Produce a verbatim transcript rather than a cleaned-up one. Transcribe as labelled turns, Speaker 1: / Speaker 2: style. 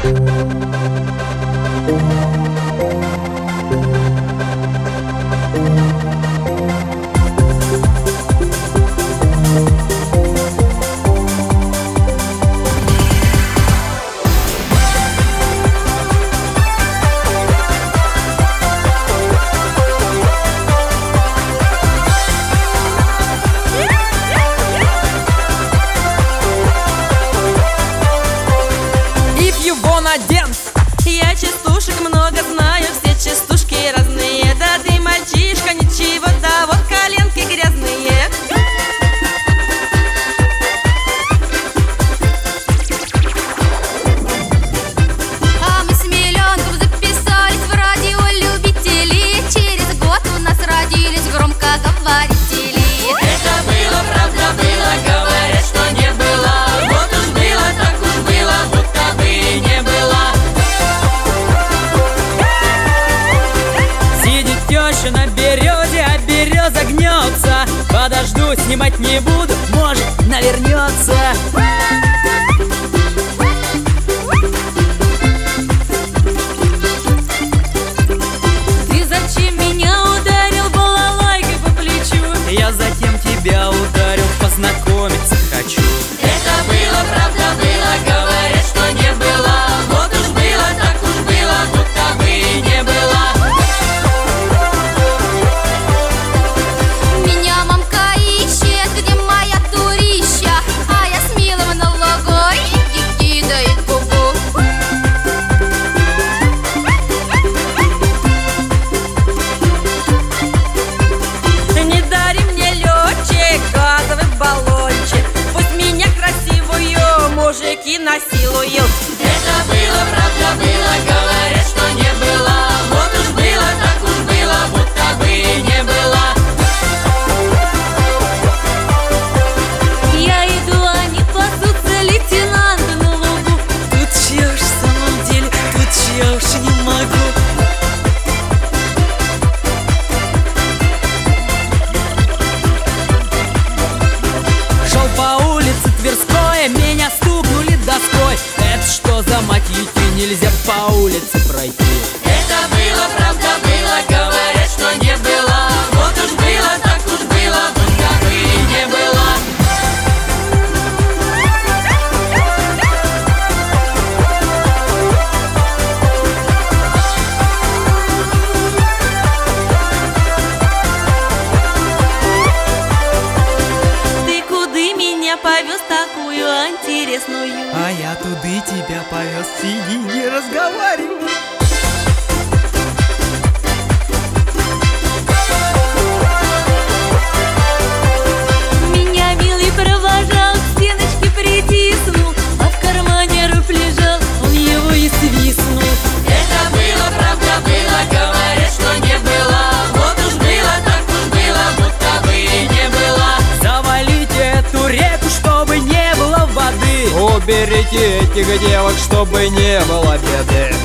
Speaker 1: Я частушек много знаю, все частушки разные. Да ты, мальчишка, ничего, да вот коленки грязные.
Speaker 2: А мы с миллионком записались в радиолюбителей. Через год у нас родились громкоговорители.
Speaker 1: Это было, правда было, говорят, что не было. Вот уж было, так уж было, будто бы и не было. Теща на березе, а береза гнется. Подожду, снимать не буду, может, навернется. Ты зачем меня ударил балалайкой по плечу? Я затем тебя ударил, познакомиться хочу. Это было, правда было, говорят, что не было. Вот уж было, так уж было, будто бы и не было. Мужики насилуют. Это было, правда было, говорят, что не было. Вот уж было, так уж было, будто бы и не было. Я иду, они пасутся, лейтенанты на лугу. Тут чья уж в самом деле, тут чья уж не могу. Шел по улице Тверской, меня стукнули доской. Это что за мать идти, нельзя по улице пройти. Это было, правда было, говорят, что не было. Вот уж было, так уж было, будто бы и не было. Ты куды меня повез такую интересную?
Speaker 3: А я туды тебя повез, сиди, не разговаривай.
Speaker 1: Меня милый провожал, к стеночке притиснул, а в кармане руб лежал, он его и свистнул. Это было, правда было, говорят, что не было. Вот уж было, так уж было, будто бы и не было.
Speaker 3: Завалите эту реку, чтобы не было воды. Уберите этих девок, чтобы не было беды.